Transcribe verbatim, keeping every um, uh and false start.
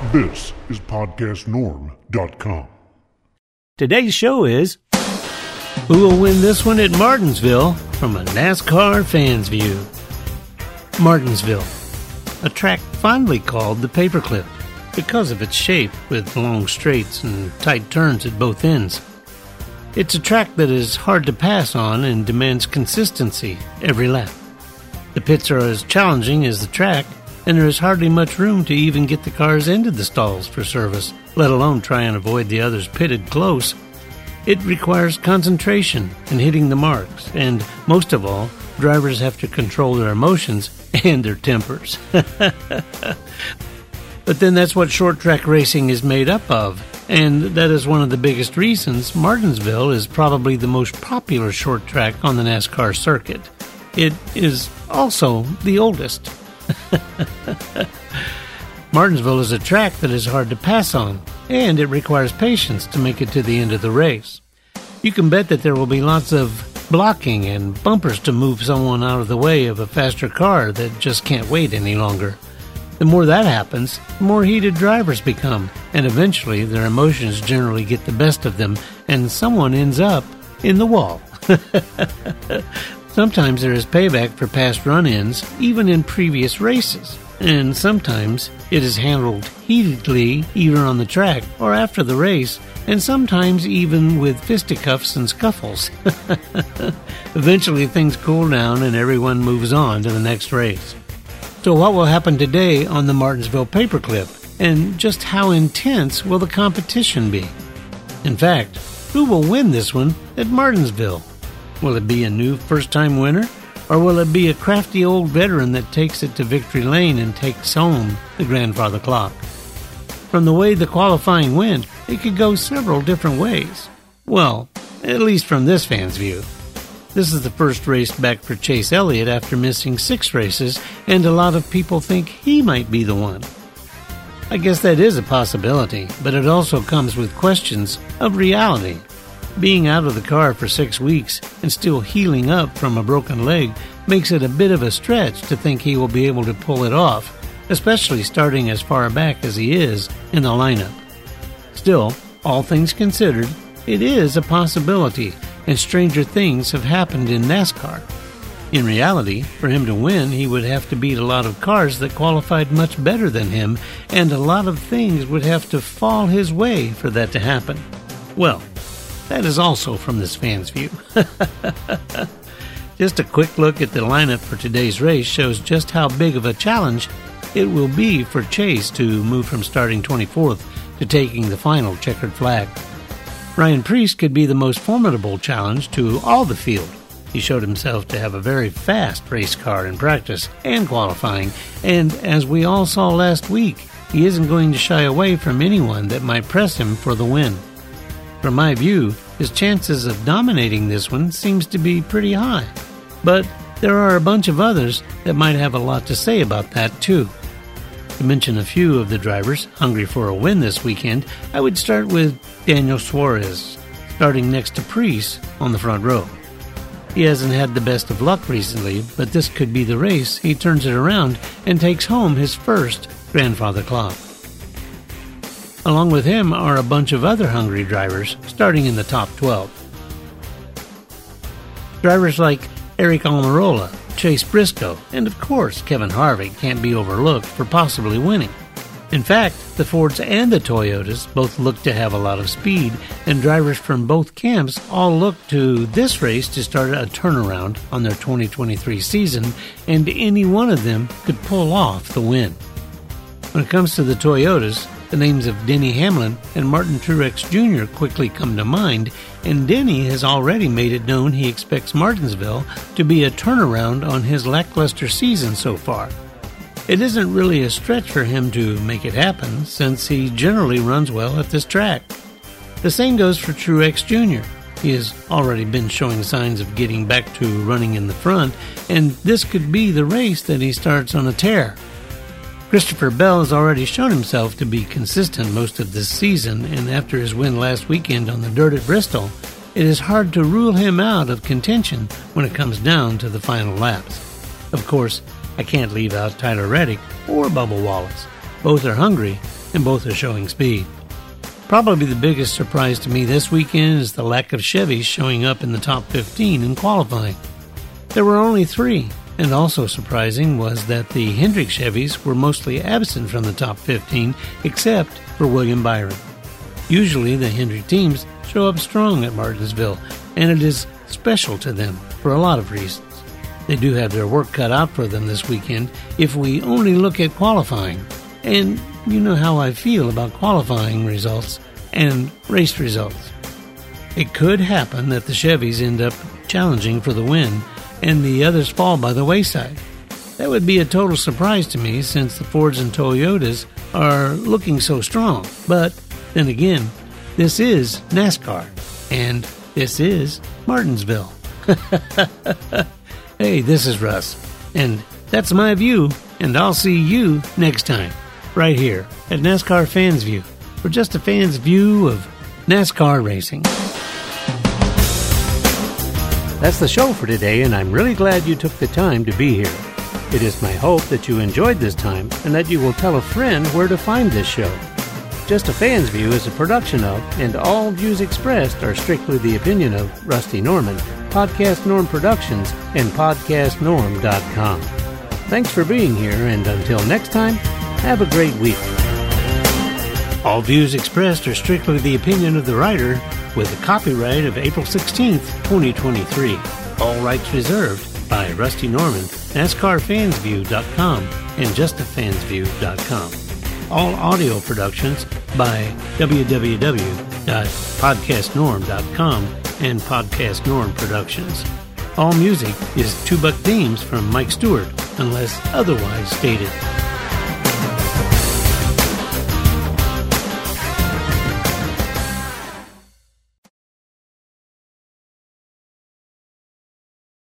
This is podcast norm dot com. Today's show is Who Will Win This One at Martinsville from a NASCAR fan's view. Martinsville, a track fondly called the Paperclip because of its shape with long straights and tight turns at both ends. It's a track that is hard to pass on and demands consistency every lap. The pits are as challenging as the track, and there is hardly much room to even get the cars into the stalls for service, let alone try and avoid the others pitted close. It requires concentration and hitting the marks, and most of all, drivers have to control their emotions and their tempers. But then that's what short track racing is made up of, and that is one of the biggest reasons Martinsville is probably the most popular short track on the NASCAR circuit. It is also the oldest. Martinsville is a track that is hard to pass on, and it requires patience to make it to the end of the race. You can bet that there will be lots of blocking and bumpers to move someone out of the way of a faster car that just can't wait any longer. The more that happens, the more heated drivers become, and eventually their emotions generally get the best of them, and someone ends up in the wall. Sometimes there is payback for past run-ins, even in previous races, and sometimes it is handled heatedly either on the track or after the race, and sometimes even with fisticuffs and scuffles. Eventually things cool down and everyone moves on to the next race. So what will happen today on the Martinsville Paperclip, and just how intense will the competition be? In fact, who will win this one at Martinsville? Will it be a new first-time winner, or will it be a crafty old veteran that takes it to victory lane and takes home the grandfather clock? From the way the qualifying went, it could go several different ways. Well, at least from this fan's view. This is the first race back for Chase Elliott after missing six races, and a lot of people think he might be the one. I guess that is a possibility, but it also comes with questions of reality. Being out of the car for six weeks and still healing up from a broken leg makes it a bit of a stretch to think he will be able to pull it off, especially starting as far back as he is in the lineup. Still, all things considered, it is a possibility, and stranger things have happened in NASCAR. In reality, for him to win, he would have to beat a lot of cars that qualified much better than him, and a lot of things would have to fall his way for that to happen. Well, that is also from this fan's view. Just a quick look at the lineup for today's race shows just how big of a challenge it will be for Chase to move from starting twenty-fourth to taking the final checkered flag. Ryan Preece could be the most formidable challenge to all the field. He showed himself to have a very fast race car in practice and qualifying, and as we all saw last week, he isn't going to shy away from anyone that might press him for the win. From my view, his chances of dominating this one seems to be pretty high. But there are a bunch of others that might have a lot to say about that too. To mention a few of the drivers hungry for a win this weekend, I would start with Daniel Suarez, starting next to Preece on the front row. He hasn't had the best of luck recently, but this could be the race he turns it around and takes home his first grandfather clock. Along with him are a bunch of other hungry drivers, starting in the top twelve. Drivers like Eric Almirola, Chase Briscoe, and of course Kevin Harvick can't be overlooked for possibly winning. In fact, the Fords and the Toyotas both look to have a lot of speed, and drivers from both camps all look to this race to start a turnaround on their twenty twenty-three season, and any one of them could pull off the win. When it comes to the Toyotas, the names of Denny Hamlin and Martin Truex Junior quickly come to mind, and Denny has already made it known he expects Martinsville to be a turnaround on his lackluster season so far. It isn't really a stretch for him to make it happen, since he generally runs well at this track. The same goes for Truex Junior He has already been showing signs of getting back to running in the front, and this could be the race that he starts on a tear. Christopher Bell has already shown himself to be consistent most of this season, and after his win last weekend on the dirt at Bristol, it is hard to rule him out of contention when it comes down to the final laps. Of course, I can't leave out Tyler Reddick or Bubba Wallace. Both are hungry, and both are showing speed. Probably the biggest surprise to me this weekend is the lack of Chevys showing up in the top fifteen in qualifying. There were only three, and also surprising was that the Hendrick Chevys were mostly absent from the top fifteen except for William Byron. Usually the Hendrick teams show up strong at Martinsville, and it is special to them for a lot of reasons. They do have their work cut out for them this weekend if we only look at qualifying. And you know how I feel about qualifying results and race results. It could happen that the Chevys end up challenging for the win and the others fall by the wayside. That would be a total surprise to me since the Fords and Toyotas are looking so strong. But then again, this is NASCAR, and this is Martinsville. Hey, this is Russ, and that's my view, and I'll see you next time, right here at NASCAR Fans View, for just a fan's view of NASCAR racing. That's the show for today, and I'm really glad you took the time to be here. It is my hope that you enjoyed this time and that you will tell a friend where to find this show. Just a Fan's View is a production of, and all views expressed are strictly the opinion of, Rusty Norman, Podcast Norm Productions, and podcast norm dot com. Thanks for being here, and until next time, have a great week. All views expressed are strictly the opinion of the writer, with the copyright of April sixteenth, twenty twenty-three. All rights reserved by Rusty Norman, NASCAR Fans View dot com, and just a fans view dot com. All audio productions by w w w dot podcast norm dot com and Podcast Norm Productions. All music is Two Buck Themes from Mike Stewart, unless otherwise stated.